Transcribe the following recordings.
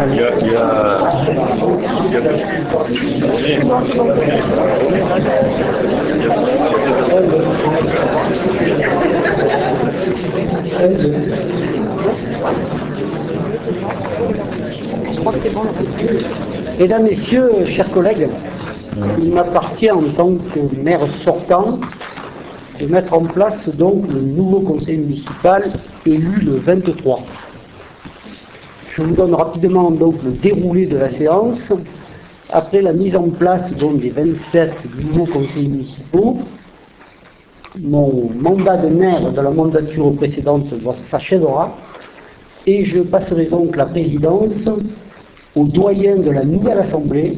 Mesdames, Messieurs, chers collègues, il m'appartient en tant que maire sortant de mettre en place donc le nouveau conseil municipal élu le 23. Je vous donne rapidement donc le déroulé de la séance. Après la mise en place donc des 27 nouveaux conseils municipaux, mon mandat de maire de la mandature précédente s'achèvera et je passerai donc la présidence au doyen de la nouvelle assemblée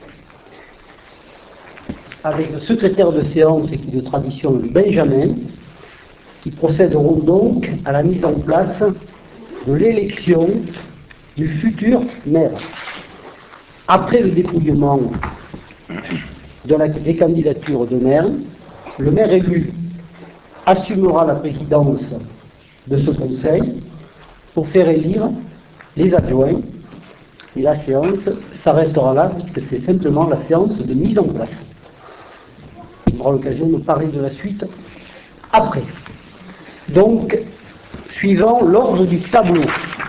avec le secrétaire de séance et qui est de tradition Benjamin, qui procéderont donc à la mise en place de l'élection du futur maire. Après le dépouillement des candidatures de maire, le maire élu assumera la présidence de ce conseil pour faire élire les adjoints, et la séance s'arrêtera là puisque c'est simplement la séance de mise en place. On aura l'occasion de parler de la suite après. Donc, suivant l'ordre du tableau.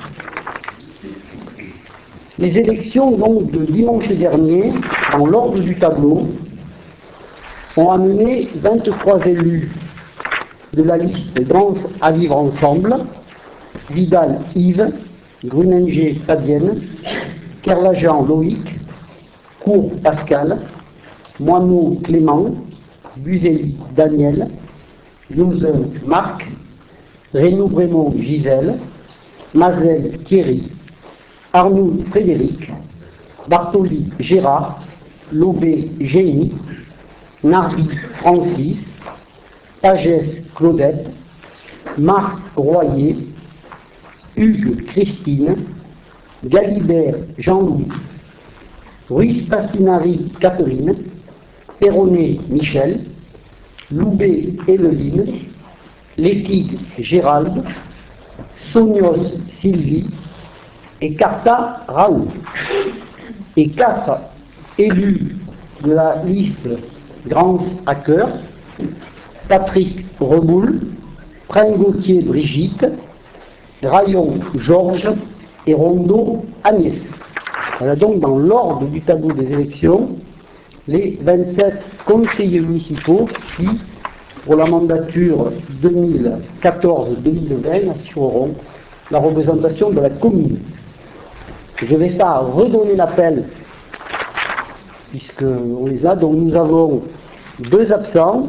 Les élections donc de dimanche dernier, dans l'ordre du tableau, ont amené 23 élus de la liste Danse à vivre ensemble, Vidal Yves, Gruninger Fabienne, Kerlajan Loïc, Cour Pascal, Moineau Clément, Buzelli Daniel, Youzin Marc, Reynaud-Brémond Gisèle, Mazel Thierry, Arnoux Frédéric, Bartoli Gérard, Lobé Génie, Nardi Francis, Pagès Claudette, Marc Royer, Hugues Christine, Galibert Jean-Louis, Ruiz Pastinari Catherine, Perronnet Michel, Loubet Emeline, Létig Gérald, Sonios Sylvie et Carta Raoul. Et 4 élus de la liste Grance à cœur, Patrick Reboul, Pringautier Brigitte, Rayon Georges et Rondeau Agnès. Voilà donc dans l'ordre du tableau des élections les 27 conseillers municipaux qui, pour la mandature 2014-2020, assureront la représentation de la commune. Je ne vais pas redonner l'appel puisqu'on les a, donc nous avons 2 absents.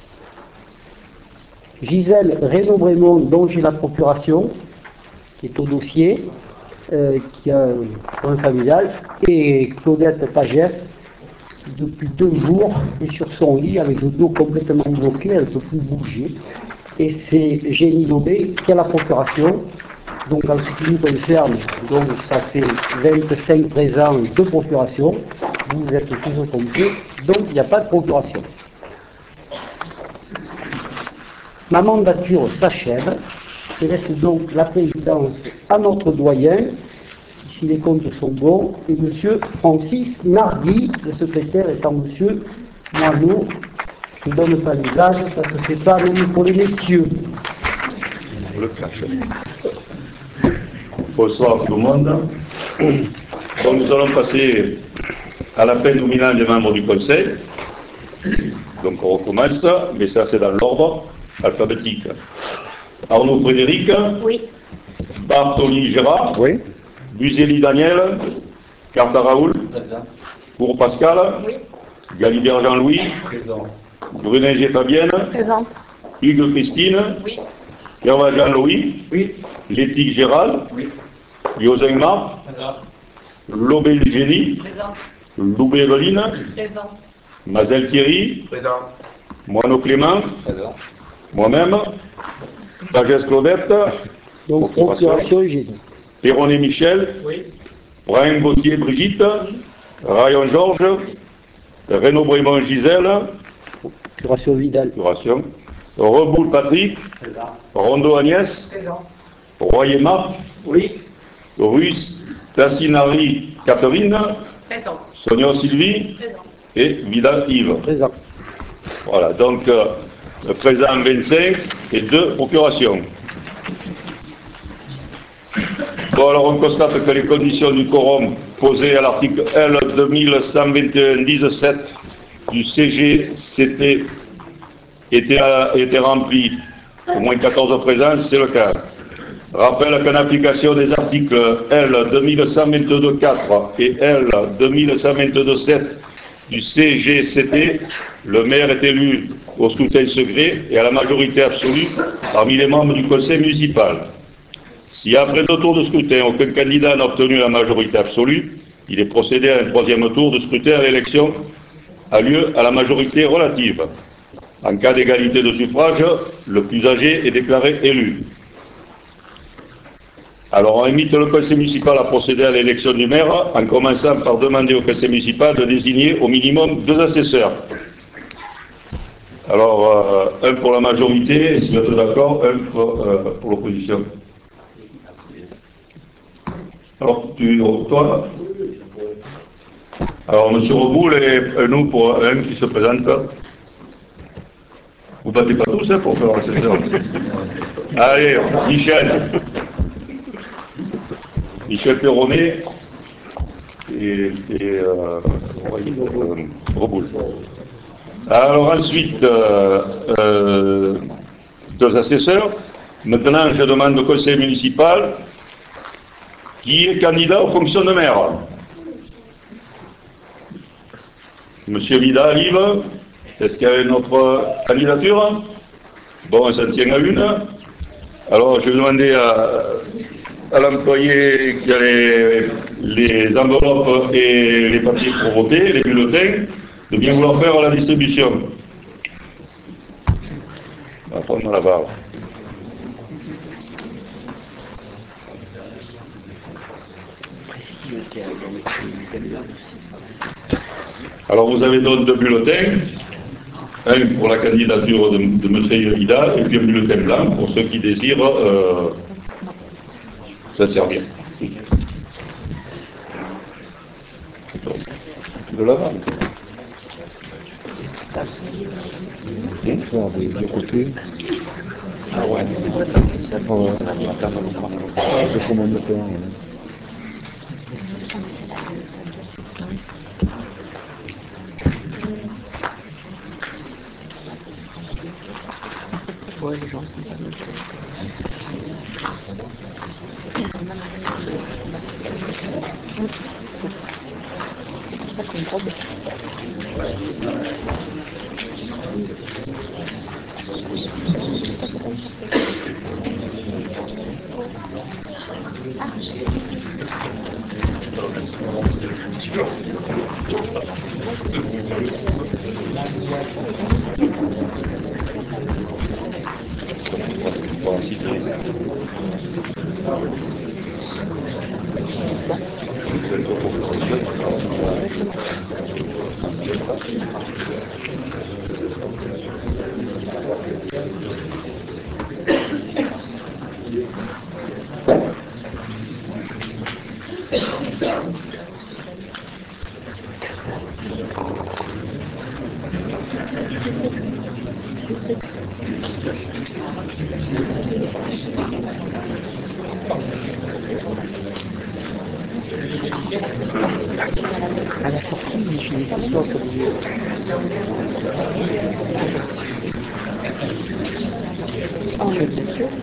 Gisèle Reynaud-Brémond, dont j'ai la procuration, qui est au dossier, qui a un point familial, et Claudette Pagès, depuis 2 jours, est sur son lit avec le dos complètement bloqué, elle ne peut plus bouger. Et c'est Génie Lobé qui a la procuration. Donc en ce qui nous concerne, donc ça fait 25 présents et 2 procurations. Vous êtes tous au complet, donc il n'y a pas de procuration. Ma mandature s'achève. Je laisse donc la présidence à notre doyen, si les comptes sont bons, et M. Francis Nardi, le secrétaire étant M. Moineau. Je ne donne pas l'usage, ça ne se fait pas même pour les messieurs. Le cache. Bonsoir tout le monde. Donc nous allons passer à l'appel nominal des membres du Conseil. Donc on recommence, mais ça c'est dans l'ordre alphabétique. Arnaud Frédéric. Oui. Bartoli Gérard. Oui. Buzelli Daniel. Carta Raoul. Présent. Cour Pascal. Oui. Galibert Jean-Louis. Présent. Gruninger Fabienne. Présente. Hugues Christine. Oui. Kerlajan Louis. Oui. Létig Gérald. Oui. Yosin Marc. Présent. Lobé Génie. Présente. Loubet Eveline. Présente. Mazel Thierry. Présent. Moineau Clément. Présent. Moi-même. Pagès Claudette. Donc procuration et Génie. Perronnet Michel. Oui. Pringautier Brigitte. Rayon Georges. Reynaud-Brémond Gisèle. Procuration Vidal. Procuration. Reboul Patrick. Présent. Rondeau Agnès. Présente. Royer Marc. Oui. Ruiz Tassinari Catherine, Présent. Sonia Sylvie Présent. et Vidal Yves. Présent. Voilà, donc présent 25 et 2 procurations. Bon, alors on constate que les conditions du quorum posées à l'article L 2121-17 du CGCT étaient remplies. Au moins 14 présents, c'est le cas. Rappelle qu'en application des articles L 2122-4 et L 2122-7 du CGCT, le maire est élu au scrutin secret et à la majorité absolue parmi les membres du conseil municipal. Si après 2 tours de scrutin, aucun candidat n'a obtenu la majorité absolue, il est procédé à un 3e tour de scrutin à l'élection a lieu à la majorité relative. En cas d'égalité de suffrage, le plus âgé est déclaré élu. Alors on invite le conseil municipal à procéder à l'élection du maire en commençant par demander au conseil municipal de désigner au minimum 2 assesseurs. Alors, un pour la majorité, si vous êtes d'accord, un pour l'opposition. Alors, toi? Alors, M. Reboul et nous pour un qui se présente. Vous ne battez pas tous hein, pour faire l'assesseur. Allez, Michel. Michel Perronnet et Reboul. Alors ensuite, 2 assesseurs. Maintenant, je demande au conseil municipal qui est candidat aux fonctions de maire. Monsieur Vidal, Yves, est-ce qu'il y a une autre candidature? Bon, ça tient à une. Alors, je vais demander à l'employé qui a les enveloppes et les papiers pour voter, les bulletins, de bien vouloir faire la distribution. On va prendre la barre. Alors vous avez donc 2 bulletins, un pour la candidature de M. Vidal et puis un bulletin blanc pour ceux qui désirent s'en servir. De l'avant. De côté. Ah ouais. C'est comme un moteur. Ouais, les gens sont pas mal. Ça comme robe. À la sortie, je n'ai pas sorti. Oh, je bien sûr.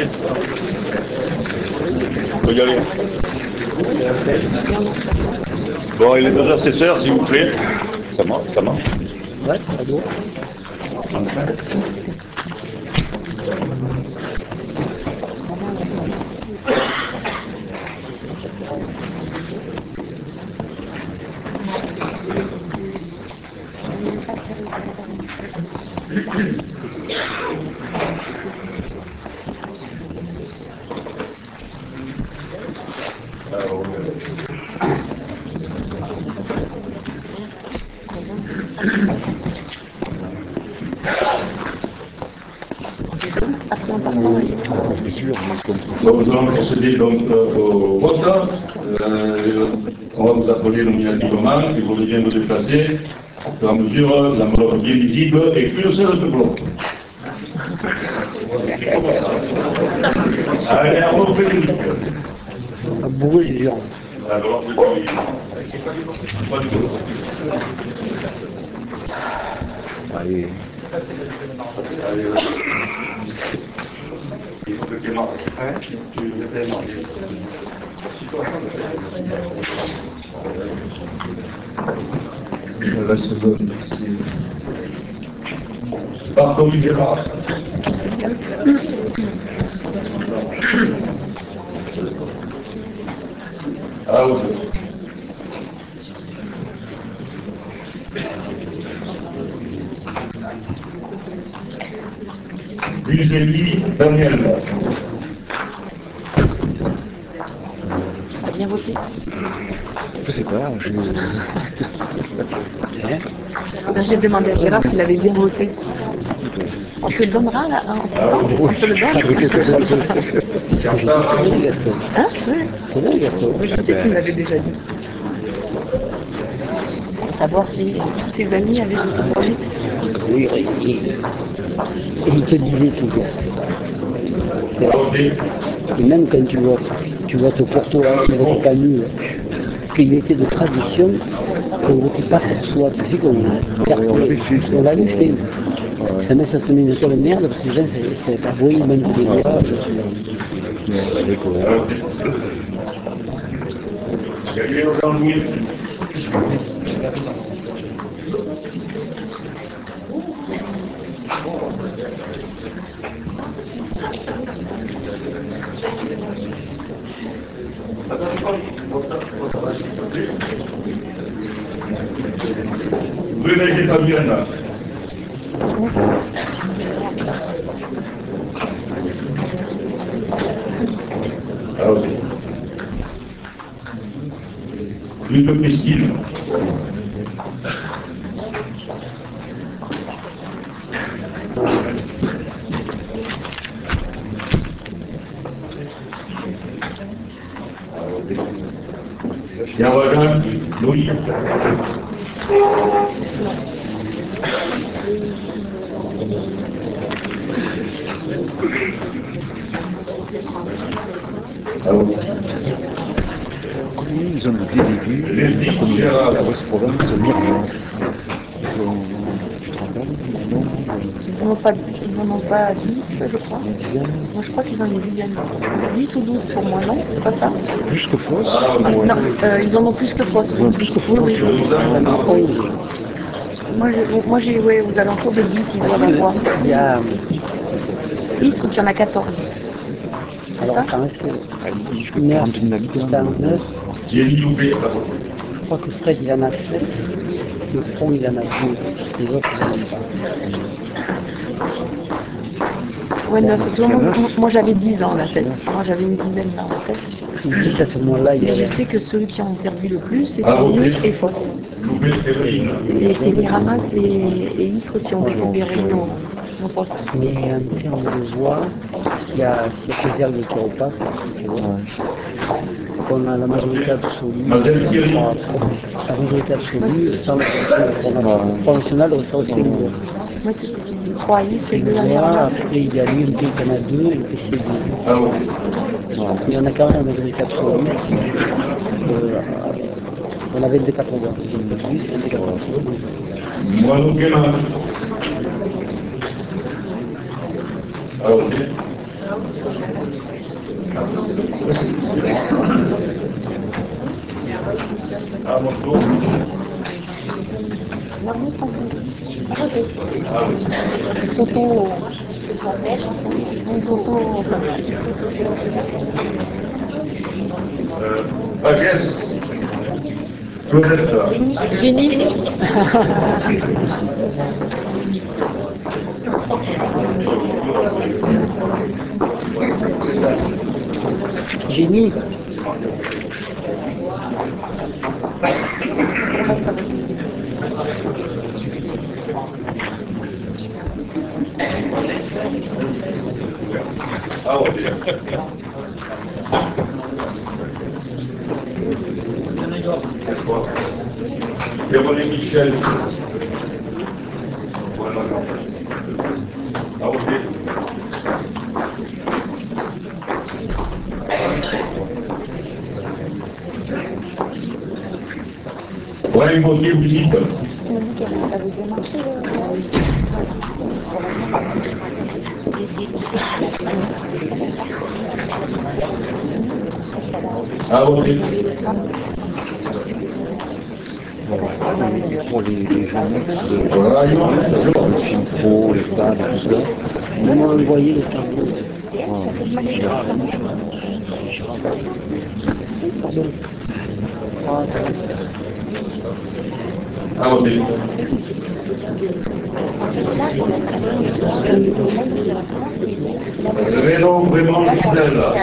voyez. On peut y aller. Bon, et les deux assesseurs, s'il vous plaît. Ça marche, ça marche. Ouais, ça doit. Donc, nous allons procéder donc au vote. On va vous appeler nominativement et vous devez bien vous déplacer au fur et à mesure la manœuvre bien visible et plus le seul de bloc. Allez, à vos prévenus. À bourrer les gens. Alors, Allez. allez, il faut que tu marques. Tu devrais marquer. Là, c'est bon. Par contre, il est là. Ah oui. Buzeli Daniel. T'as bien voté? Je sais pas, je... J'ai demandé à Gérard s'il avait bien voté. On te le donnera là, hein, on te le donne. Hein? Oui. Je sais qu'il l'avait déjà dit. Pour savoir si tous ses amis avaient voté pour lui. Oui, et il te disait toujours. Et même quand tu votes pour toi, tu votes pas nul. Parce qu'il était de tradition qu'on ne votait pas pour soi. Tu sais qu'on l'avait fait. Ça met ça te met une telle merde parce que les gens ne savaient pas voyer même tous les droits. Vous ne mettez pas bien là. Ah oui. Plus de piscine. Yavagan, Louis. Ils ont le délégué de la correspondance Myriam. Tu te rappelles? Non. Ils n'en ont pas 10, je crois. Moi, je crois qu'ils en ont 10 ou 12 pour moi, non? C'est pas ça? Plus que fausse? Non, ils en ont plus que Fausse. Ils ont plus que fausse. Oui, oui. Moi, j'ai aux alentours de 10, ils doivent avoir. Il y a... 10 ou qu'il y en a 14. Alors, ça quand Jusqu'à c'est 40 000 habitants. 9, J'ai loupé. je crois que Fred il en a 7, le front il en a 2, les autres ils en ont pas. Ouais, 9. Moi, j'avais 10 ans, la tête. Moi, j'avais une dizaine dans la tête. Ici, à ce moment-là, il y Mais avait... je sais que ceux qui ont perdu le plus, c'est Ah, ok. Nuit et Fausse. Loupé, Séverine. Et c'est les Ramas et Istres qui ont récupéré nos postes. Mais en termes de voix, s'il y a plusieurs qui repassent, tu vois, on a la majorité absolue. Madame Thierry. La majorité absolue, sans le Front National reçoit aussi une voix. Moi, c'est ce que tu dis. 3 Istres et 2 Une voix, Ramas. après il y a l'UMP qui en a 2 et le PC 2. Ah oui. Il y en a quand même la majorité absolue. On avait des 80, un peu plus, des 80. Moi, nous, Guéman. Ah oui. Ah, bonjour. Yes. Génie. Génie. Ah, ok. Véronique Michel. Voilà. Ah, ok. Ouais, il faut dire visite. Ah, ok. Pour les annexes, Voilà, il y a le film pro, les tables, tout ça. On m'a envoyé les tableaux. Pardon. Ah, ça va. Ah, ok. Vraiment Gisèle, là.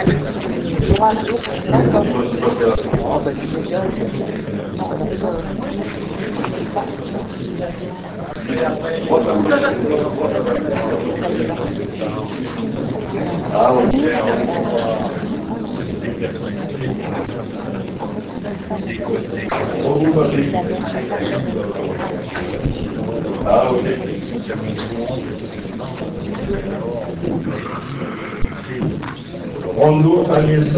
Ah, ok. Ah, ok. Rondo Agnès.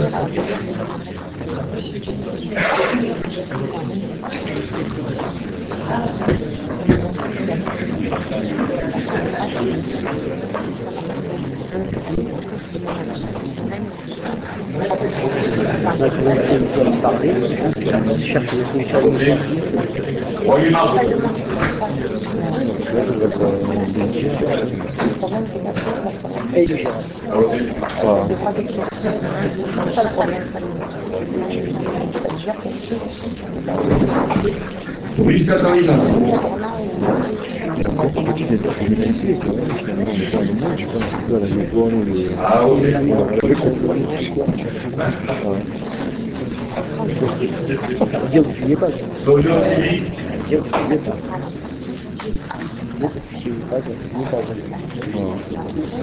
On a commencé à me parler. Je cherche des solutions. Royer Marc. là, ça va être Et du Gérard. Ah, ok. voilà. Oui, Catarina. Il y a encore une petite intercommunalité quand même, finalement, on n'est pas loin, je pense un peu à la Mécoine ou les... Ah, ok. Avec compagnie. Dire que tu n'y es pas. Soyo Sylvie. Dire que tu n'y es pas. Dire que tu n'y es pas. Tu n'y es pas.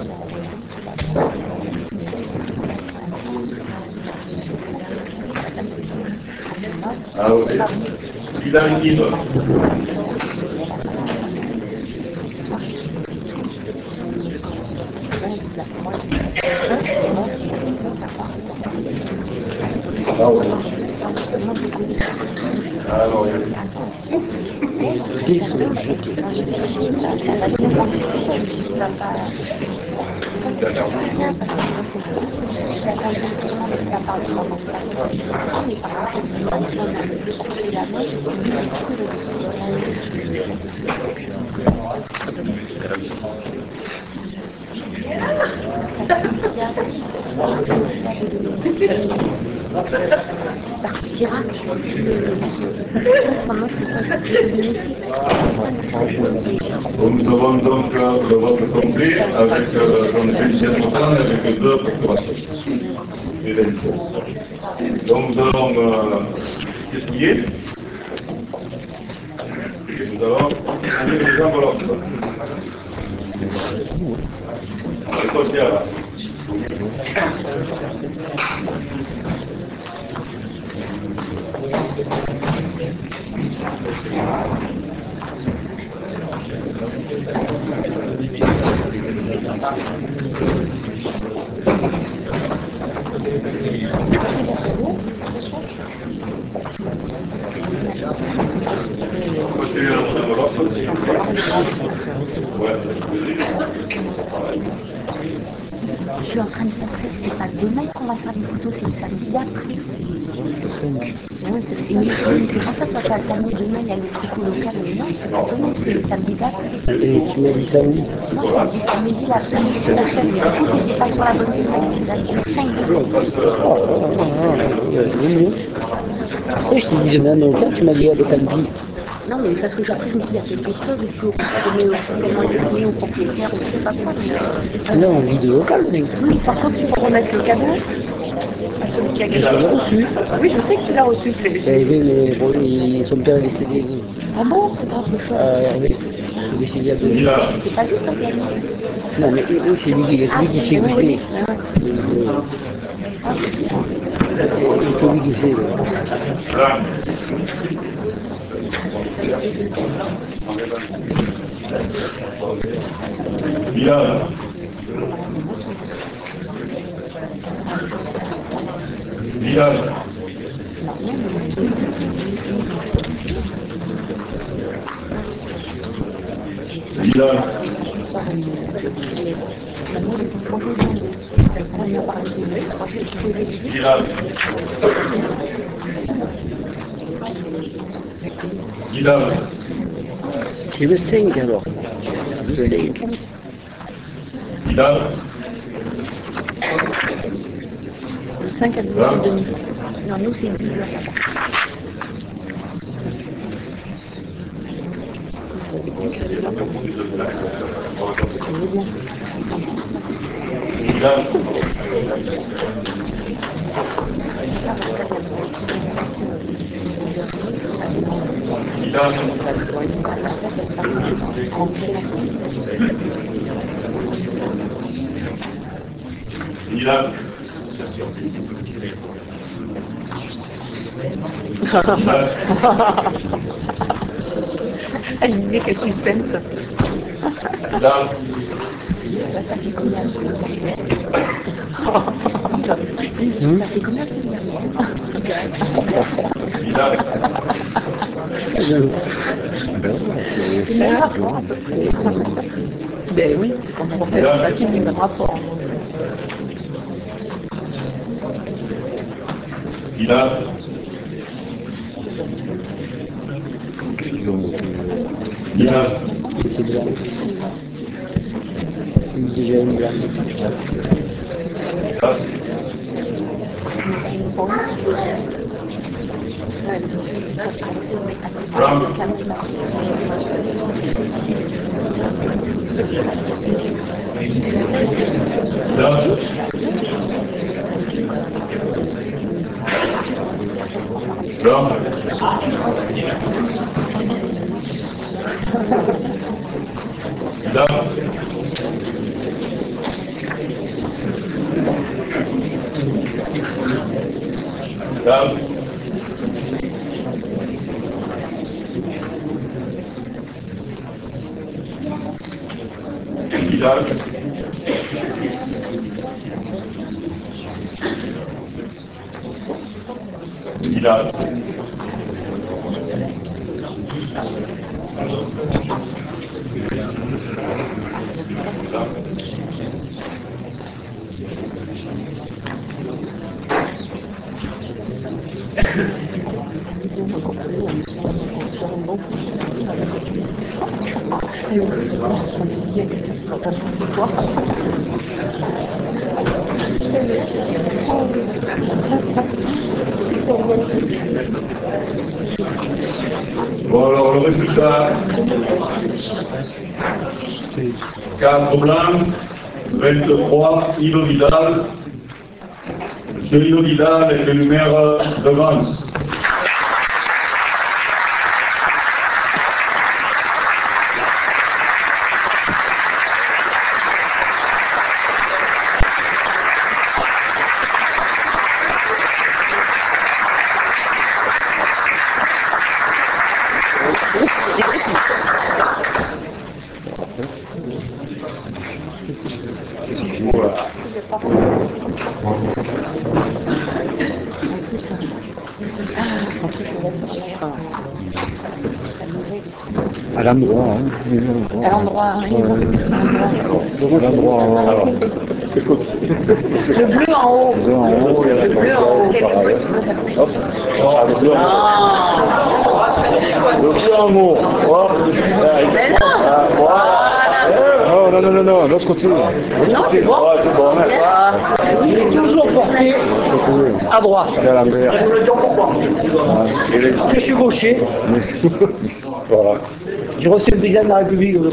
Ah, ok. Il a une guide. Ah, ouais. Alors, Dis sur le jeu. Nous avons donc le vote complet avec son Félicien Montagne avec 2 procurations. Et 27. Donc nous allons dépouiller. Et nous allons ouvrir les enveloppes. On va les cocher là. Cocher les enveloppes. Je suis en train de penser que c'est pas demain qu'on va faire des photos, c'est le samedi d'après. Oui, c'est pour ça que ça va terminer demain, il y a le truc au local, mais non, c'est pas demain, c'est le samedi d'après. Et tu m'as dit samedi. Non, c'est samedi, la samedi prochaine, mais du coup, tu n'es pas sur la bonne semaine, c'est le 5 Je t'ai dit demain, donc là, tu m'as dit le samedi. Non, mais parce que après, je me dis, il y a quelque chose, il faut donner officiellement les clés au propriétaire, ou je sais pas quoi. Non, on vit de local, mais. Oui, par contre, il faut remettre le cadeau à celui qui a gagné. Je l'ai reçu. Oui, je sais que tu l'as reçu, je l'ai Il est arrivé, mais bon, son père est décédé. Ah bon, c'est grave, le choix. Hervé, il est décédé à peu près. C'est pas juste, ça gagné. Non, mais oui, c'est lui qui s'est oui, goûté. C'est que lui qui sait. Bilal. Bilal. Bilal. Bilal. Bilal. C'est le 5 alors. Le 5. Bilal. Le 5 à 10h30. Non, nous, c'est 10h. Bilal. Bilal. Elle disait quel suspense. Bilal. Ça fait combien Ça fait combien Bilal. C'est le rapport à peu près. Ben oui, c'est comme on fait la team du même rapport. Bilal. Bilal. C'est blanc. Il dit déjà une blague. Bilal. Bon, alors le résultat, 4 blancs, 23, Ivo Vidal. Monsieur Ivo Vidal est le maire de Vence. À l'endroit, hein. À l'endroit, oui. L'endroit, Alors, écoute. Le bleu en haut. Le bleu en haut, Le bleu en haut. Hop. Ah, le bleu en haut. Le bleu en haut. Hop. Mais non. Voilà. Oh, non, non, non, non, l'autre côté. Non, c'est bon. Ouais, c'est bon. Il est toujours porté à droite. C'est à l'envers. Je vous le dis pourquoi. Je suis gaucher. Voilà. J'ai reçu le président de la République. Il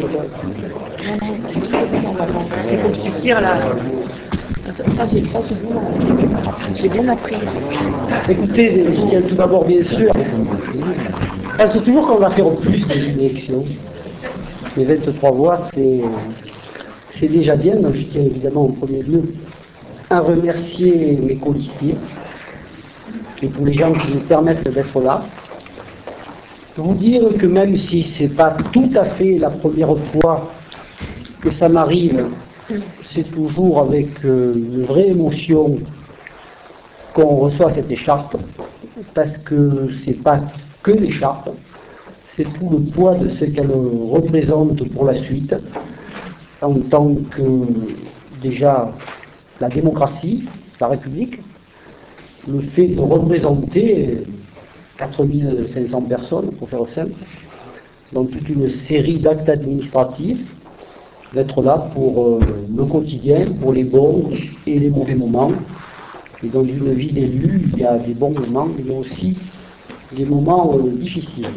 faut que tu tires là. Ça, j'ai bien appris. Écoutez, je tiens tout d'abord, bien sûr, est-ce toujours qu'on va faire plus d'une élection? Les 23 voix, c'est déjà bien. Donc, je tiens évidemment en premier lieu à remercier mes colistiers et pour les gens qui nous permettent d'être là. Vous dire que même si ce n'est pas tout à fait la première fois que ça m'arrive, c'est toujours avec une vraie émotion qu'on reçoit cette écharpe, parce que c'est pas que l'écharpe, c'est tout le poids de ce qu'elle représente pour la suite, en tant que déjà la démocratie, la République, le fait de représenter 4500 personnes, pour faire simple, dans toute une série d'actes administratifs, d'être là pour le quotidien, pour les bons et les mauvais moments. Et dans une vie d'élu, il y a des bons moments, mais il y a aussi des moments difficiles.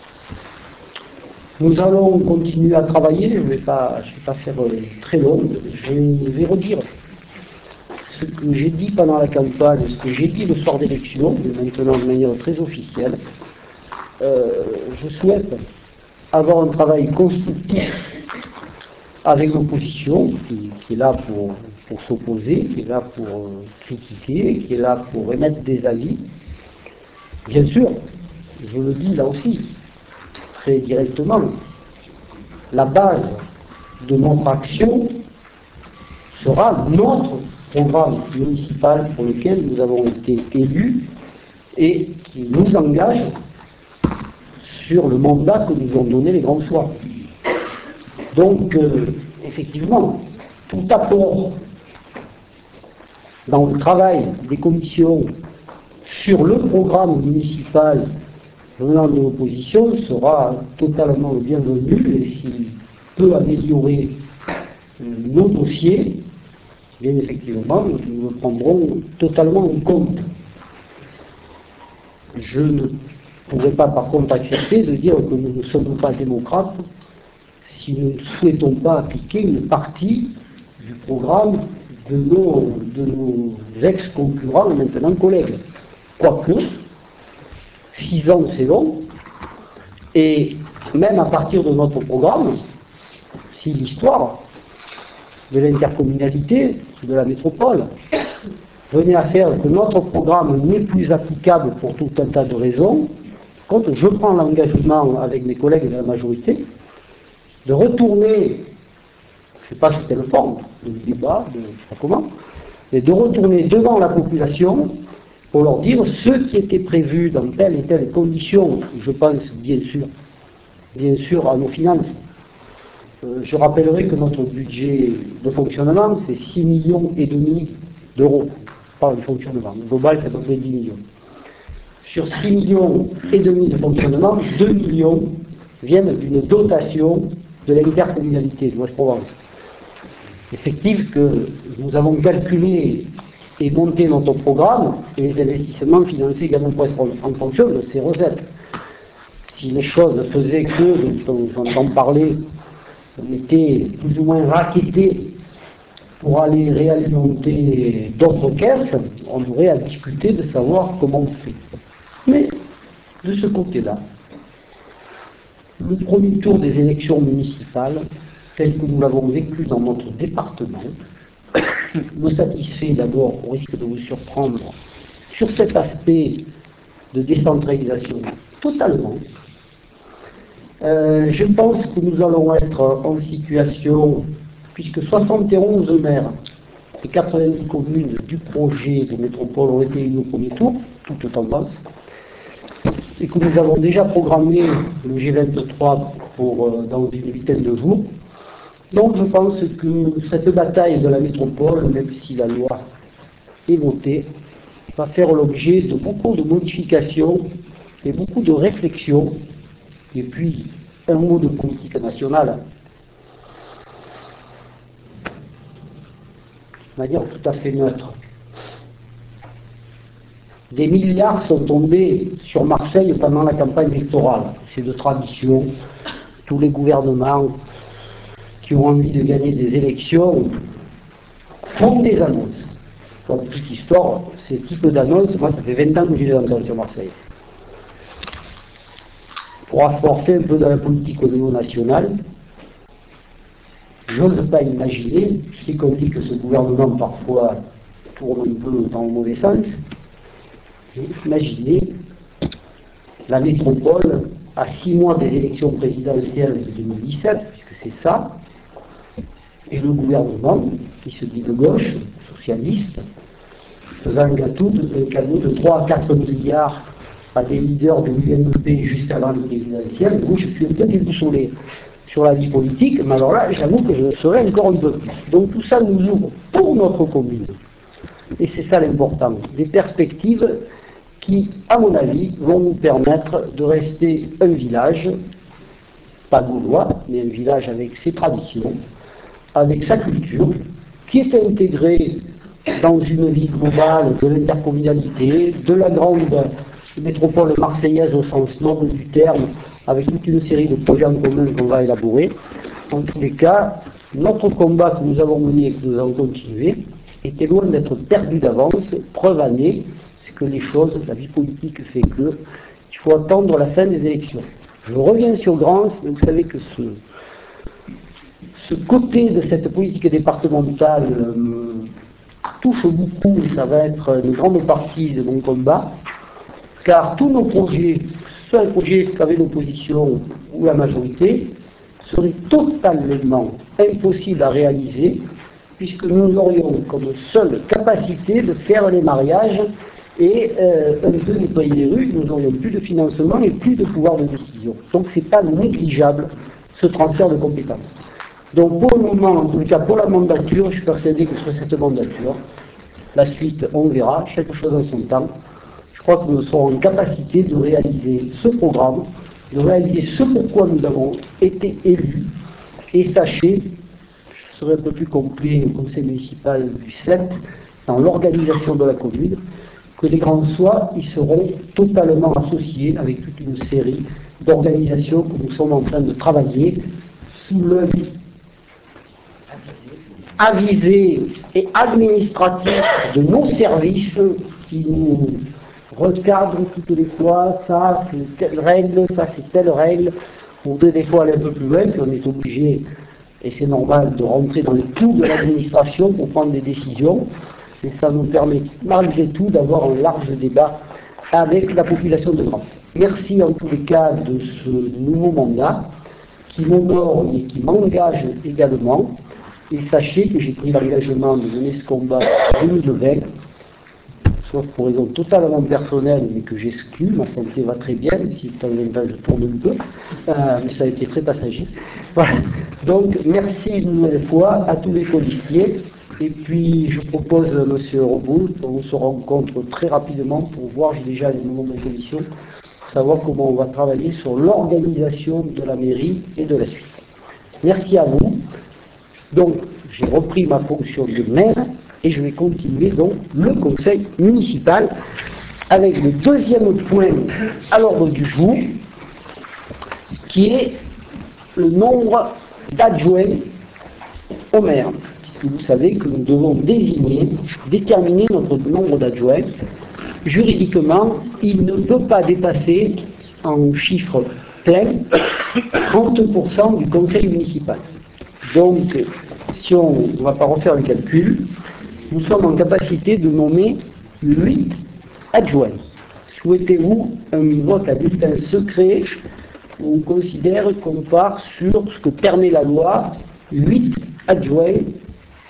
Nous allons continuer à travailler, je ne vais pas faire très long, je vais redire ce que j'ai dit pendant la campagne, ce que j'ai dit le soir d'élection, mais maintenant de manière très officielle. Je souhaite avoir un travail constructif avec l'opposition, qui est là pour s'opposer, qui est là pour critiquer, qui est là pour émettre des avis. Bien sûr, je le dis là aussi, très directement, la base de notre action sera notre programme municipal pour lequel nous avons été élus et qui nous engage sur le mandat que nous ont donné les grands soirs. Donc, effectivement, tout apport dans le travail des commissions sur le programme municipal venant de l'opposition sera totalement le bienvenu, et s'il peut améliorer nos dossiers, bien effectivement, nous le prendrons totalement en compte. Je ne pourrais pas par contre accepter de dire que nous ne sommes pas démocrates si nous ne souhaitons pas appliquer une partie du programme de nos ex-concurrents et maintenant collègues. Quoique, 6 ans c'est long, et même à partir de notre programme, si l'histoire de l'intercommunalité, de la métropole, venait à faire que notre programme n'est plus applicable pour tout un tas de raisons, quand je prends l'engagement avec mes collègues de la majorité de retourner, je ne sais pas sous quelle forme, de débat, de je ne sais pas comment, mais de retourner devant la population pour leur dire ce qui était prévu dans telle et telle condition. Je pense bien sûr à nos finances. Je rappellerai que notre budget de fonctionnement, c'est 6,5 millions d'euros par le fonctionnement. Le global, c'est à peu près 10 millions. Sur 6,5 millions de fonctionnement, 2 millions viennent d'une dotation de l'intercommunalité de l'Ouest-Provence. Effectif que nous avons calculé et monté notre programme et les investissements financés également pour être en fonction de ces recettes. Si les choses faisaient que, dont j'entends parler, on était plus ou moins rackettés pour aller réalimenter d'autres caisses, on aurait à discuter de savoir comment on fait. Mais, de ce côté-là, le premier tour des élections municipales, tel que nous l'avons vécu dans notre département, me satisfait d'abord, au risque de vous surprendre, sur cet aspect de décentralisation totalement. Je pense que nous allons être en situation, puisque 71 maires et 90 communes du projet de métropole ont été élus au premier tour, toute tendance, et que nous avons déjà programmé le G23 dans une vingtaine de jours. Donc je pense que cette bataille de la métropole, même si la loi est votée, va faire l'objet de beaucoup de modifications et beaucoup de réflexions, et puis un mot de politique nationale, de manière tout à fait neutre. Des milliards sont tombés sur Marseille pendant la campagne électorale. C'est de tradition. Tous les gouvernements qui ont envie de gagner des élections font des annonces. Pour une petite histoire, ces types d'annonces, moi ça fait 20 ans que je les entends sur Marseille. Pour apporter un peu de la politique au niveau national, je n'ose pas imaginer, je sais qu'on dit que ce gouvernement parfois tourne un peu dans le mauvais sens, imaginez la métropole à 6 mois des élections présidentielles de 2017, puisque c'est ça, et le gouvernement, qui se dit de gauche, socialiste, faisant un cadeau de 3 à 4 milliards à des leaders de l'UMP juste avant le présidentiel. Moi, je suis un peu déboussolé sur la vie politique, mais alors là, j'avoue que je le serai encore un peu plus. Donc tout ça nous ouvre pour notre commune, et c'est ça l'important, des perspectives qui, à mon avis, vont nous permettre de rester un village, pas gaulois, mais un village avec ses traditions, avec sa culture, qui est intégré dans une vie globale de l'intercommunalité, de la grande métropole marseillaise au sens noble du terme, avec toute une série de projets en commun qu'on va élaborer. En tous les cas, notre combat que nous avons mené et que nous allons continuer était loin d'être perdu d'avance. Preuve année, c'est que les choses, la vie politique fait que il faut attendre la fin des élections. Je reviens sur Grance, mais vous savez que ce côté de cette politique départementale touche beaucoup, et ça va être une grande partie de mon combat, car tous nos projets, soit les projets qu'avait l'opposition ou la majorité, seraient totalement impossibles à réaliser, puisque nous aurions comme seule capacité de faire les mariages et un peu nettoyer les rues, nous n'aurions plus de financement et plus de pouvoir de décision. Donc c'est pas négligeable ce transfert de compétences. Donc pour le moment, en tout cas pour la mandature, je suis persuadé que sur cette mandature, la suite on verra, chaque chose en son temps. Je crois que nous serons en capacité de réaliser ce programme, de réaliser ce pourquoi nous avons été élus. Et sachez, je serai un peu plus complet au conseil municipal du 7, dans l'organisation de la commune, que les grands soirs y seront totalement associés avec toute une série d'organisations que nous sommes en train de travailler sous l'œil avisé et administratif de nos services qui nous recadrent toutes les fois, ça c'est telle règle, ça c'est telle règle, pour des fois aller un peu plus loin, puis on est obligé, et c'est normal, de rentrer dans les clous de l'administration pour prendre des décisions, et ça nous permet malgré tout d'avoir un large débat avec la population de Grance. Merci en tous les cas de ce nouveau mandat qui m'honore et qui m'engage également. Et sachez que j'ai pris l'engagement de mener ce combat en 2020, sauf pour raison totalement personnelle, mais que j'exclus. Ma santé va très bien, si de temps en temps je tourne un peu, mais ça a été très passager. Voilà. Donc merci une nouvelle fois à tous les policiers. Et puis je propose, M. Roboul, qu'on se rencontre très rapidement pour voir, j'ai déjà les moments de commission, pour savoir comment on va travailler sur l'organisation de la mairie et de la suite. Merci à vous. Donc, j'ai repris ma fonction de maire et je vais continuer donc le conseil municipal avec le deuxième point à l'ordre du jour qui est le nombre d'adjoints au maire. Puisque vous savez que nous devons déterminer notre nombre d'adjoints. Juridiquement, il ne peut pas dépasser en chiffre plein 30% du conseil municipal. Donc, si on ne va pas refaire le calcul, nous sommes en capacité de nommer 8 adjoints. Souhaitez-vous un vote à bulletin secret où on considère qu'on part sur ce que permet la loi, 8 adjoints.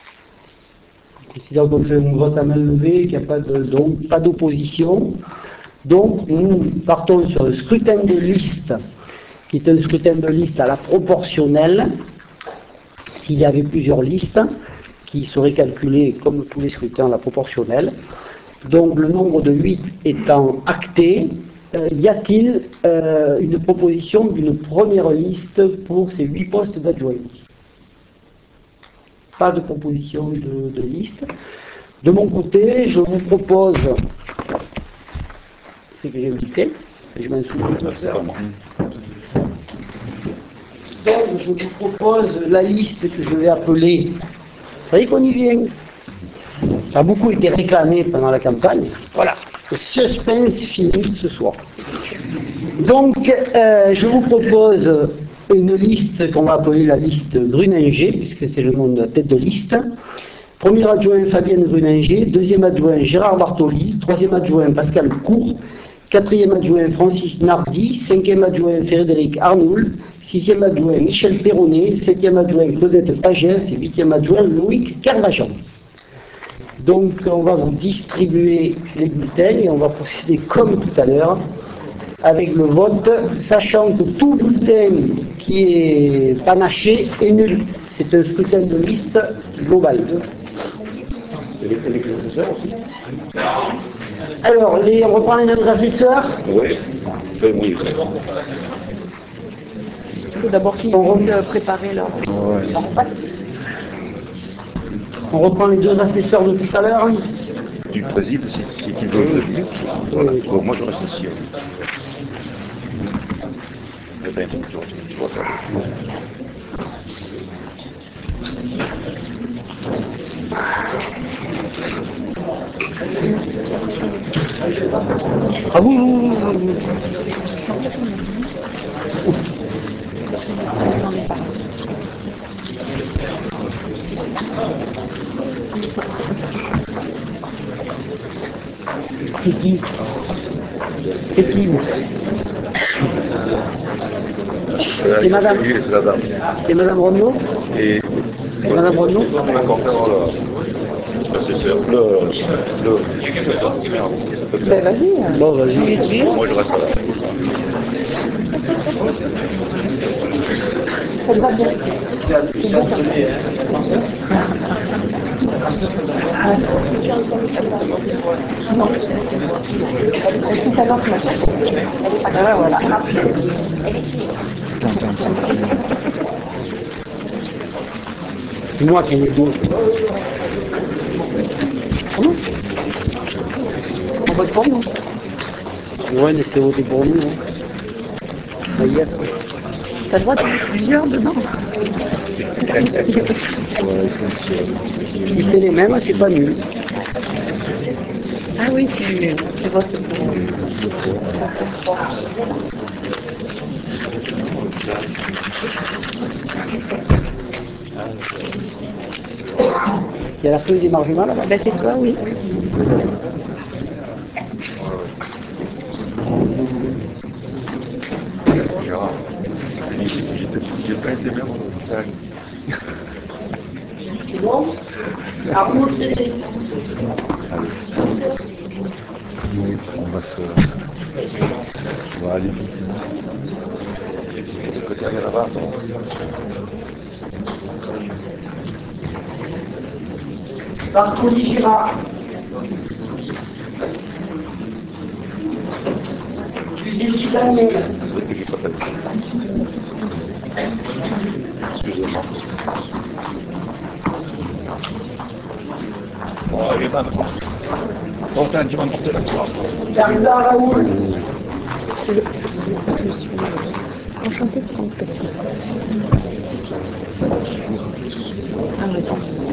On considère qu'on fait un vote à main levée, qu'il n'y a pas d'opposition. Donc nous partons sur le scrutin de liste, qui est un scrutin de liste à la proportionnelle, s'il y avait plusieurs listes, qui seraient calculées comme tous les scrutins à la proportionnelle. Donc le nombre de 8 étant acté, y a-t-il une proposition d'une première liste pour ces 8 postes d'adjoints? Pas de proposition de liste. De mon côté, je vous propose, ce que j'ai indiqué, je m'en souviens. Donc je vous propose la liste que je vais appeler, vous savez qu'on y vient, ça a beaucoup été réclamé pendant la campagne, voilà, le suspense finit ce soir. Donc je vous propose une liste qu'on va appeler la liste Gruninger, puisque c'est le nom de la tête de liste. Premier adjoint Fabienne Gruninger, deuxième adjoint Gérard Bartoli, troisième adjoint Pascal Cour, quatrième adjoint Francis Nardi, cinquième adjoint Frédéric Arnoul, sixième adjoint Michel Perronnet, septième adjoint Claudette Pagès et huitième adjoint Loïc Carvajan. Donc on va vous distribuer les bulletins et on va procéder comme tout à l'heure avec le vote, sachant que tout bulletin qui est panaché est nul. C'est un scrutin de liste global. Alors, on reprend les mêmes assesseurs. Oui, oui. Il faut d'abord qu'ils puissent préparer leur passe. On reprend les deux assesseurs de tout à l'heure. Tu présides si tu veux le dire. Voilà. Bon, moi je reste ici. Ah vous. C'est qui? C'est qui vous? C'est madame. C'est la dame. C'est madame Renaud. Et madame Renaud. on va encore faire l'assesseur. Ben vas-y. Bon, vas-y. Moi je reste là. Ça te va bien. C'est bon comme non. Tout à l'heure, tu m'as cherché. Elle est pas là, voilà. Elle est qui? C'est moi qui ai les deux. On vote pour nous. Ouais, mais c'est voté pour nous. Ça y est. T'as le droit de mettre plusieurs dedans. Si c'est les mêmes, c'est pas nul. Ah oui, tu votes pour. Il y a la feuille d'émargement là-bas. Ben c'est toi, oui. J'ai pas été bien. C'est bon? Alors, vous, c'est... Oui, on va aller doucement. Bartoli Gérard. Cuisine Daniel. Excusez-moi. Bon, allez, bon, t'as un petit peu emporté là. Darda Raoul. Je suis enchantée de prendre passion. Ah oui.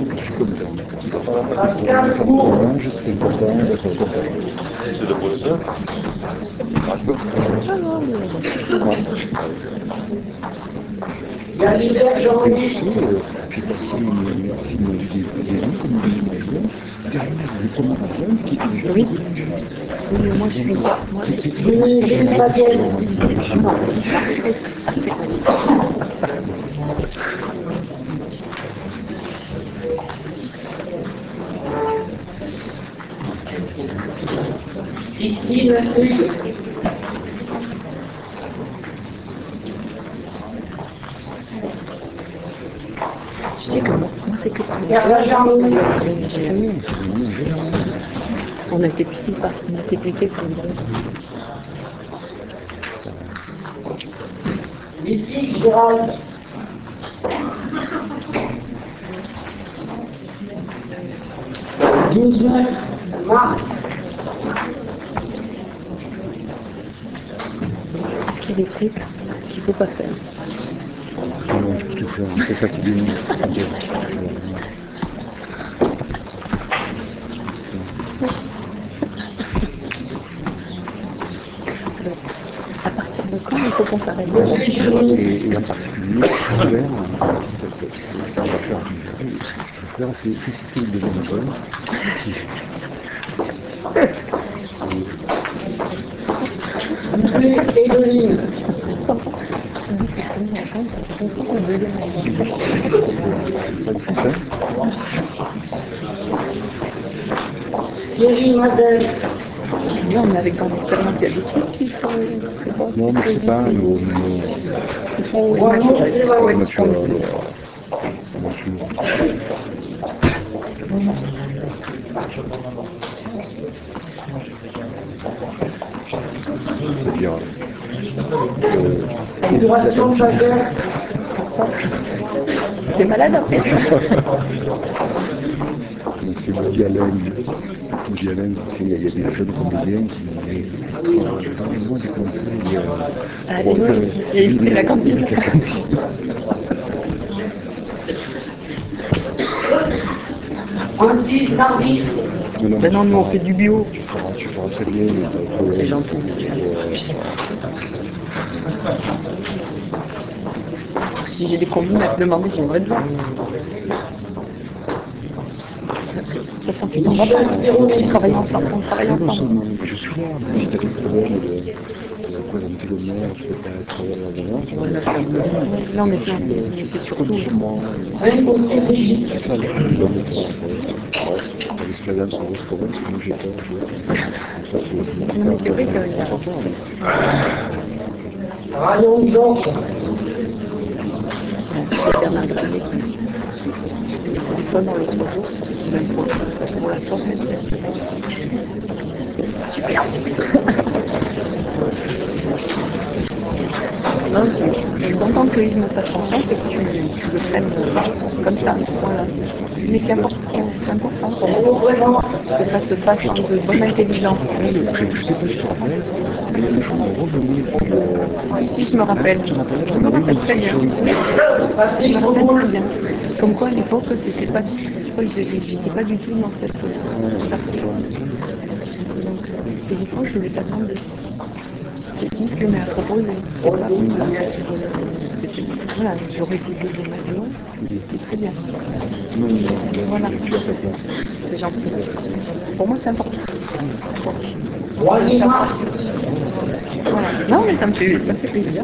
Pascal Cour. Non, juste important d'être content. C'est de professeur. Galilée Jean-Louis. J'ai passé une vidéo comme une derrière le premier adjoint qui était déjà... Oui. Oui, moi je suis moi. Gilles Fabienne. Non. Christine Hugues. Je sais que moi c'est que par Hervé Jarmini. on a été piqué par, on a été piqué pour une bonne. Lydie Gérald. Guizou Marc. Est-ce qu'il y a des trucs qu'il ne faut pas faire? Non, je peux tout faire, c'est ça qui est bien. Alors, à partir de quand il faut qu'on s'arrête? Et en particulier, on va faire ce qu'il faut faire, c'est susciter le deuxième album. Edeline. Thierry Mazel. Là, on est avec dans l'expérience, il y a des trucs qui sont très bons. Non, mais c'est pas nos Ils font naturel. naturels. C'est-à-dire Figuration Jagger. T'es malade après? c'est Woody Allen. Woody Allen, il y a des jeunes comédiens qui ont des conseils. Ah, et c'est la cantine. Francis Nardi. Maintenant, nous, on fait du bio. Tu feras très bien. C'est gentil. Si j'ai des combines à te demander, j'aimerais te voir. Ça sent qu'ils n'en va pas. On travaille ensemble. Non seulement je suis là, mais si tu as des problèmes de présenter le maire, je peux pas être Non, mais c'est surtout. Raymond Brigitte. C'est ça, l'expérience en restaurant, c'est comme j'ai peur. Ça, Non, mais c'est vrai qu'il y a Rayon Georges. c'est Bernard Gravier qui téléphone dans l'autre jour, même pour la sortie. Super. Non, je suis contente que Yves me fasse confiance et que tu le prennes comme ça. Voilà. Mais c'est important pour moi que ça se passe en de bonne intelligence. Je sais pas si tu te rappelles, mais il faut revenir. Si je me rappelle, je me rappelle très bien. Je me rappelle très bien. Comme quoi à l'époque, c'était pas, j'étais pas du tout dans cette partie. Donc, des fois, je voulais t'attendre. C'est ce que m'a proposé. Voilà, j'aurais été deux maintenant. C'est très bien. Voilà. C'est gentil. Pour moi, c'est important. Royer Marc. Voilà. Non, mais ça me fait plaisir.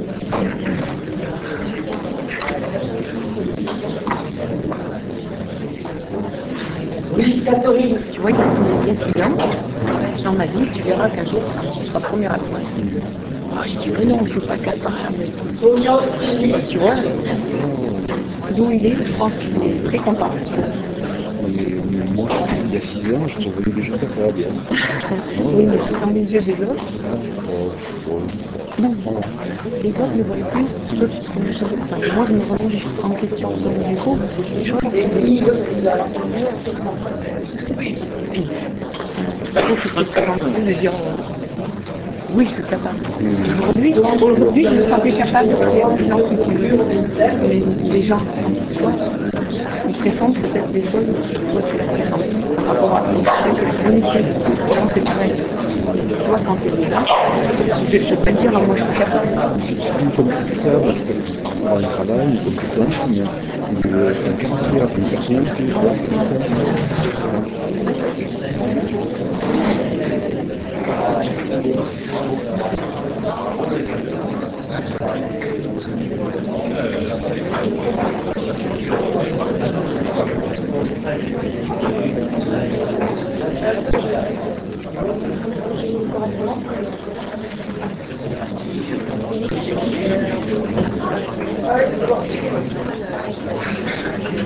Louise Catherine. Tu vois, il y a 6 ans, dans ma vie, tu verras qu'un jour, tu seras premier à toi. Ah, je dis, mais non, je ne suis pas capable. Sonia Ostini. Tu vois, d'où il est, je pense qu'il est très content. Mais moi, il y a 6 ans, je te voyais déjà capable. Oui, mais c'est dans les yeux des autres. Non, les autres ne voient plus. D'autres, moi, je me remets en question. Donc, du coup, je vois que c'est gentil de dire oui, je suis capable. Aujourd'hui, je me sentais capable de créer un silence qui les gens, tu vois, ils pressentent peut-être des choses que toi tu la pressens par rapport à l'honnêteté. Donc c'est pareil. Toi, quand tu es là, je peux te dire, moi je suis capable. C'est une compétence, parce que dans le travail, une compétence, mais un caractère, une personnalité. Merci.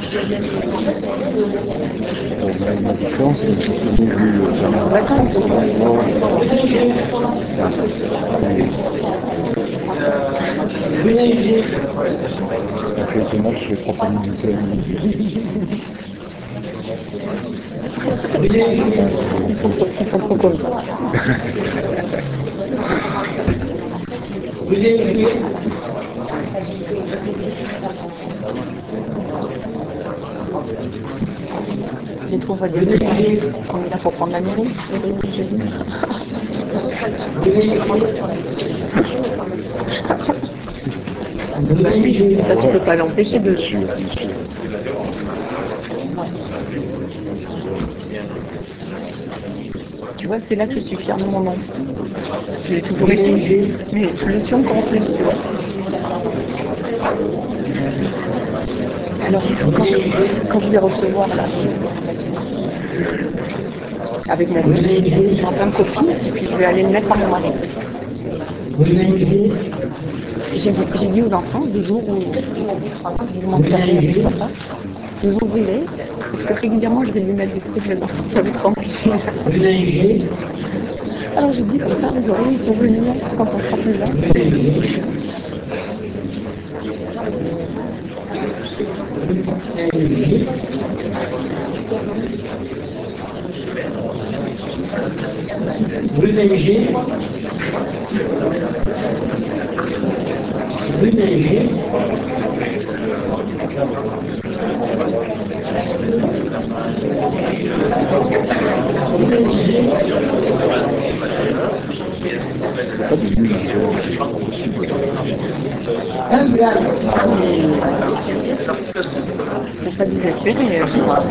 La différence, c'est que c'est c'est match, je crois pas minutes. Ils sont trop contents. Je les trouve déguisés. On est là pour prendre la mairie. Ça, tu peux pas l'empêcher de... Tu vois, c'est là que je suis fière de mon nom. Je l'ai toujours été, mais je le suis encore plus, tu vois. Alors, quand je vais recevoir là, avec mon j'ai en plein de copines, et puis je vais aller le mettre à mon mari. J'ai dit aux enfants, du jour où je demande derrière du papa, vous ouvrirez, parce que régulièrement je vais lui mettre des trucs dedans, ça va être rempli. Alors j'ai dit, ça, les oreilles, ils sont venus quand on sera plus là. C'est pas désespéré.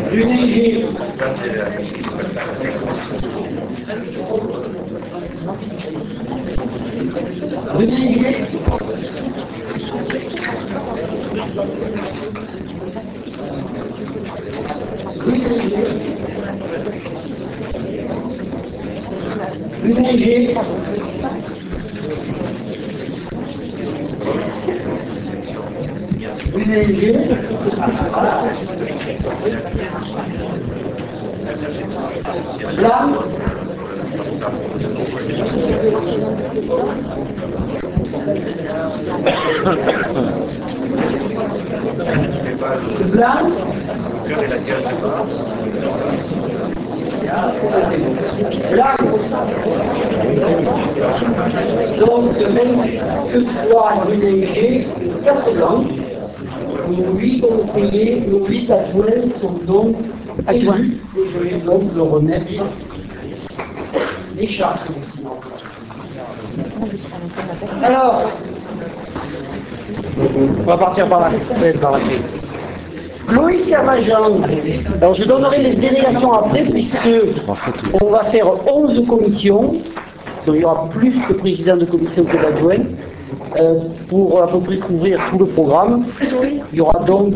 Donc, même que soit Ménager, 4 langues, nos 8 conseillers, nos 8 adjoints sont donc élus, et je vais donc le remettre les chartes. Alors, on va partir par là. Loïc Amajan, alors je donnerai les délégations après puisque on va faire 11 commissions, donc il y aura plus de présidents de commission que d'adjoints, pour à peu près couvrir tout le programme. Il y aura donc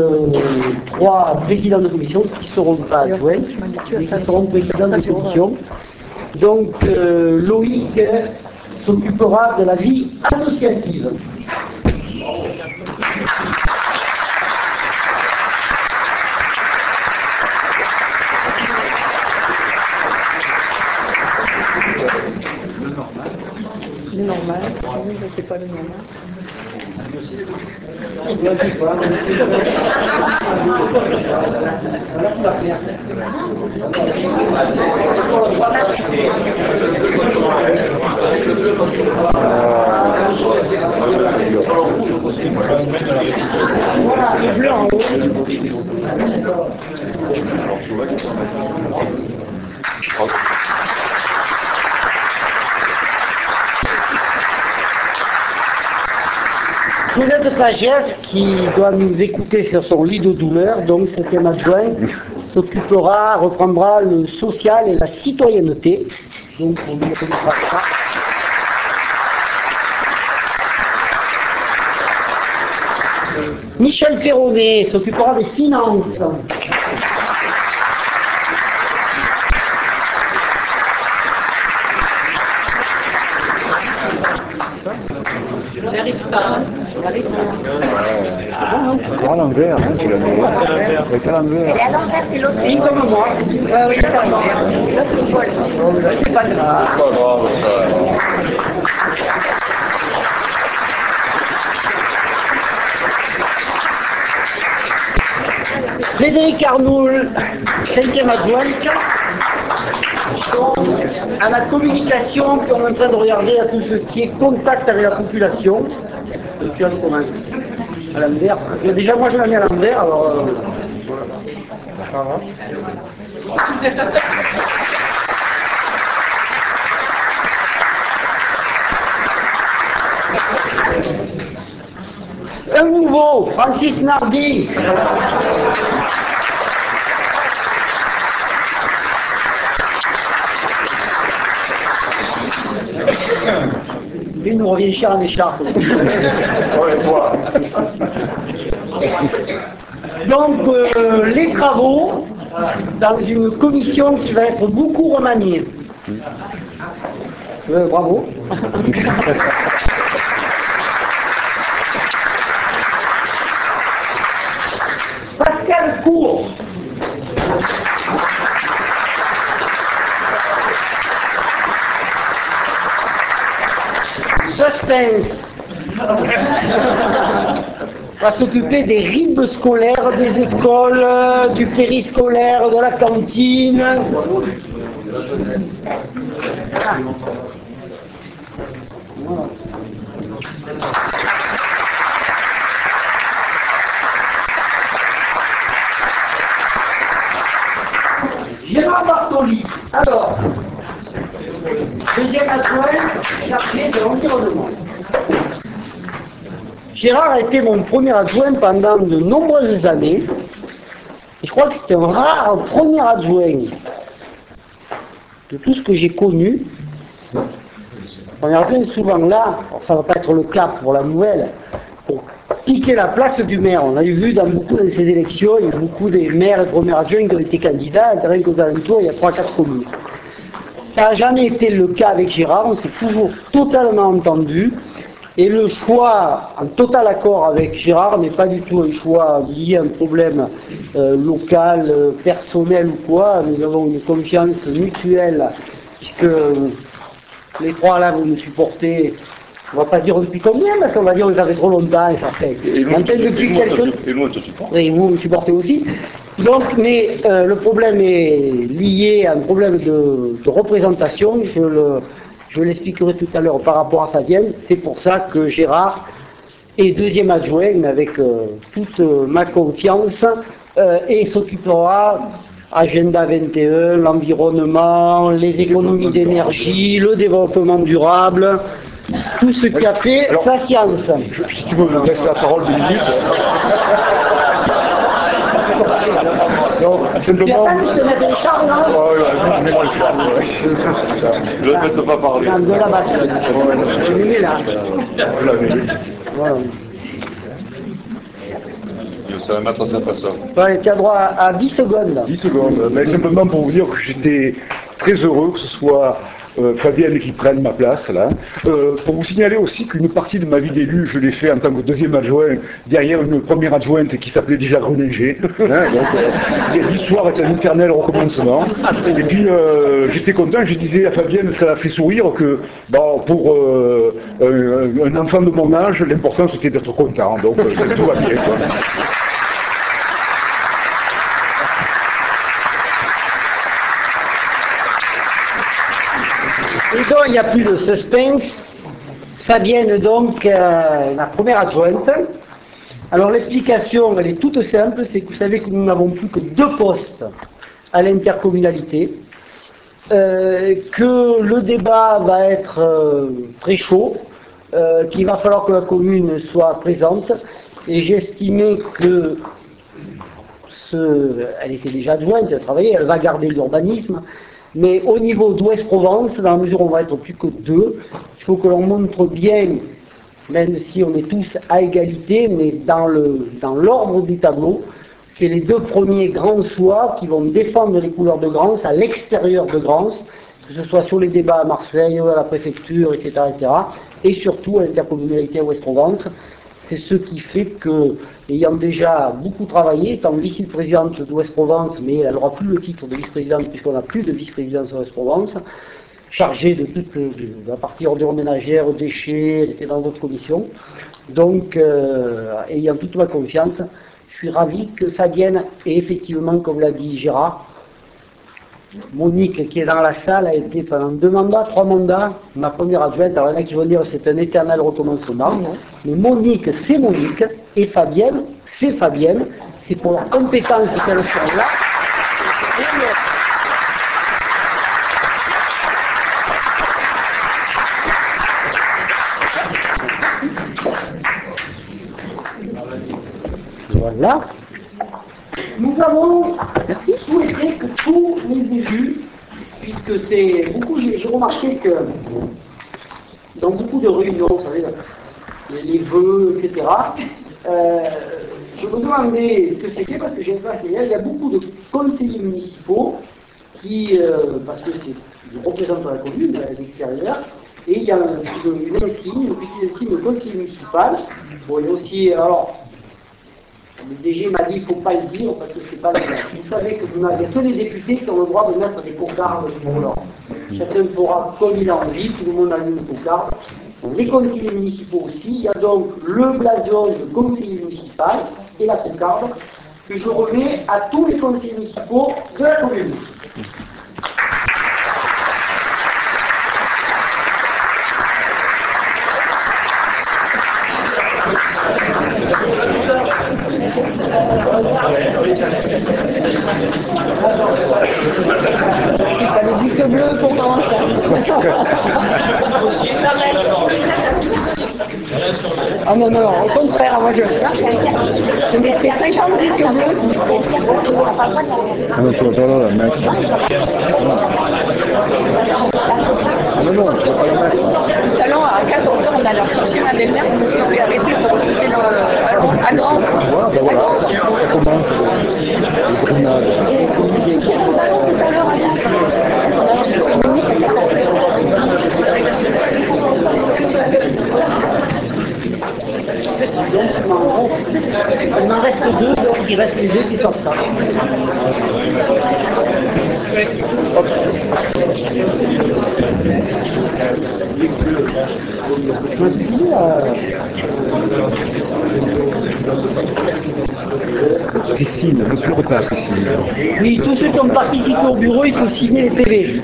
3 présidents de commission qui ne seront pas adjoints, mais qui seront présidents de commission. Donc Loïc s'occupera de la vie associative. Le normal, oui, je sais pas le normal. Voilà, le blanc en haut. Claudette Pagès, qui doit nous écouter sur son lit de douleur, donc 7e adjoint, reprendra le social et la citoyenneté. Donc on lui remettra ça. Michel Ferronnet s'occupera des finances. J'arrive pas. À l'envers, hein, tu l'as mis. Avec à l'envers. Et à l'envers, c'est l'autre. Oui, comme moi. Oui, c'est à l'envers. L'autre, c'est Paul. C'est pas grave. Pas grave, ça. Frédéric Arnoul, 5e adjointe, à la communication, puis on est en train de regarder à tout ce qui est contact avec la population. Et puis on commence à l'envers. Déjà moi je l'ai mis à l'envers, alors voilà. Un nouveau, Francis Nardi. Lui nous revient cher en écharpe. Donc les travaux dans une commission qui va être beaucoup remaniée. Bravo. Pascal Cour. Suspense. Va s'occuper des rythmes scolaires, des écoles, du périscolaire, de la cantine. Gérard Bartoli. Alors, deuxième adjoint chargé de l'environnement. Gérard a été mon premier adjoint pendant de nombreuses années. Et je crois que c'était un rare premier adjoint de tout ce que j'ai connu. On revient souvent là, alors ça ne va pas être le cas pour la nouvelle, pour piquer la place du maire. On a vu dans beaucoup de ces élections, il y a beaucoup des maires et premiers adjoints qui ont été candidats, rien qu'aux alentours, il y a 3-4 communes. Ça n'a jamais été le cas avec Gérard, on s'est toujours totalement entendu. Et le choix, en total accord avec Gérard, n'est pas du tout un choix lié à un problème local, personnel ou quoi. Nous avons une confiance mutuelle, puisque les trois là, vous me supportez, on ne va pas dire depuis combien, parce qu'on va dire que ça fait trop longtemps, et ça fait. Et nous, on te supporte. Oui, vous me supportez aussi. Donc, mais le problème est lié à un problème de représentation. Je l'expliquerai tout à l'heure par rapport à Fabienne. C'est pour ça que Gérard est deuxième adjoint, mais avec toute ma confiance, et s'occupera Agenda 21, l'environnement, les économies d'énergie, le développement durable, tout ce qui a fait sa science. Si tu me laisses la parole 2 minutes. Non, simplement. Tu as pas juste mettre les charmes, non? Ouais, mets-moi les charmes. Je ne vais pas parler. Dans de la basse. Je l'ai mis là. Voilà. Ça va mettre à sa façon. Ouais, tu as droit à 10 secondes. 10 secondes, mais simplement pour vous dire que j'étais très heureux que ce soit Fabienne qui prenne ma place là. Pour vous signaler aussi qu'une partie de ma vie d'élu, je l'ai fait en tant que deuxième adjoint derrière une première adjointe qui s'appelait déjà Greninger. Hein, donc l'histoire est un éternel recommencement. Et puis j'étais content, je disais à Fabienne, ça l'a fait sourire que bon, pour un enfant de mon âge, l'important c'était d'être content. Donc tout va bien. Quoi. Et donc, il n'y a plus de suspense. Fabienne, donc, la première adjointe. Alors, l'explication, elle est toute simple, c'est que vous savez que nous n'avons plus que 2 postes à l'intercommunalité, que le débat va être très chaud, qu'il va falloir que la commune soit présente, et j'estimais que elle était déjà adjointe, elle travaillait, elle va garder l'urbanisme. Mais au niveau d'Ouest-Provence, dans la mesure où on va être plus que 2, il faut que l'on montre bien, même si on est tous à égalité, mais dans l'ordre du tableau, c'est les 2 premiers grands choix qui vont défendre les couleurs de Grance à l'extérieur de Grance, que ce soit sur les débats à Marseille, à la préfecture, etc., etc., et surtout à l'intercommunalité Ouest-Provence. c'est ce qui fait que, ayant déjà beaucoup travaillé, étant vice-présidente d'Ouest-Provence, mais elle n'aura plus le titre de vice-présidente puisqu'on n'a plus de vice-présidence d'Ouest-Provence, chargée de toute la partie ordures ménagères, déchets, elle était dans d'autres commissions. Donc, ayant toute ma confiance, je suis ravi que Fabienne ait effectivement, comme l'a dit Gérard, Monique, qui est dans la salle, a été pendant 2 mandats, 3 mandats, ma première adjointe. Alors, il y en a qui vont dire que c'est un éternel recommencement. Mais Monique, c'est Monique, et Fabienne, c'est Fabienne. C'est pour leurs compétences qu'elles sont là. Voilà. Nous avons souhaité que tous les élus, puisque c'est beaucoup, j'ai remarqué que dans beaucoup de réunions, vous savez, les vœux, etc., je me demandais ce que c'était, parce que j'ai pas il y a beaucoup de conseillers municipaux qui, parce que ils représentent la commune à l'extérieur, et il y a une insigne, une petite insigne de conseiller municipal. Bon, il y a aussi, alors, le DG m'a dit qu'il ne faut pas le dire parce que c'est pas le cas. Vous savez que il n'y a que les députés qui ont le droit de mettre des cocardes pour l'or. Chacun fera comme il a envie, tout le monde a une cocarde. Donc, les conseillers municipaux aussi, il y a donc le blason de conseiller municipal et la cocarde que je remets à tous les conseillers municipaux de la commune. Pas le disque bleu pour commencer. Ah non, non, au contraire, moi je mettrais 50 disques bleus. Ah non, tu vas pas là, la mec. Non, non, tu vas pas la mettre. Tout à l'heure, à 14h, on allait chercher ma belle-mère, je me suis fait arrêter pour écouter à Grand. Voilà, ben voilà, ça commence, les grenades. Tout à l'heure, on allait chercher Monique à il m'en reste 2, donc il reste les 2 qui sortent ça. Christine, ne pleure pas, Christine. Oui, tous ceux qui ont participé au bureau, il faut signer les PV.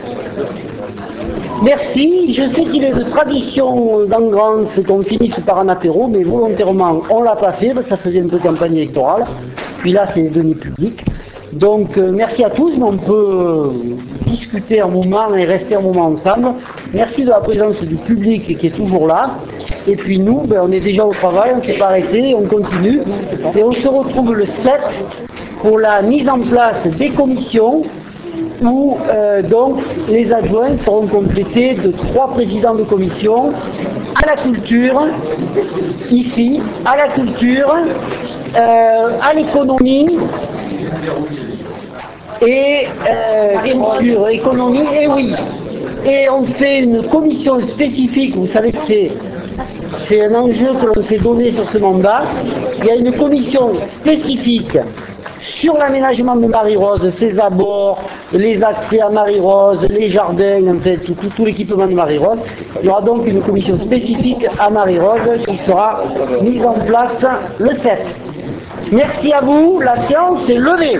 Merci. Je sais qu'il est de tradition dans Grance qu'on finisse par un apéro, mais volontairement, on ne l'a pas fait, parce que ça faisait un peu campagne électorale. Puis là, c'est les deniers publics. Donc, merci à tous, mais on peut discuter un moment et rester un moment ensemble. Merci de la présence du public qui est toujours là. Et puis nous, on est déjà au travail, on ne s'est pas arrêté, on continue. Et on se retrouve le 7 pour la mise en place des commissions où donc les adjoints seront complétés de 3 présidents de commission à la culture, ici, à la culture, à l'économie et culture, économie, et oui. Et on fait une commission spécifique, vous savez que c'est un enjeu que l'on s'est donné sur ce mandat. Il y a une commission spécifique sur l'aménagement de Marie-Rose, ses abords, les accès à Marie-Rose, les jardins, en fait, tout l'équipement de Marie-Rose. Il y aura donc une commission spécifique à Marie-Rose qui sera mise en place le 7. Merci à vous, la séance est levée.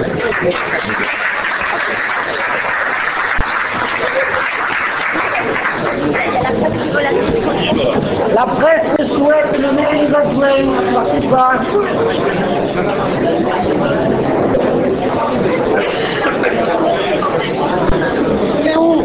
La presse souhaite le maire des adjoints, partez pas. C'est où?